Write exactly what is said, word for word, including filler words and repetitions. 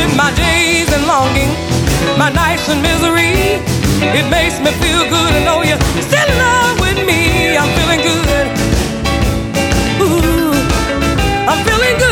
my days and longing, my nights and misery. It makes me feel good to know you're still in love with me. I'm feeling good. Ooh, I'm feeling good.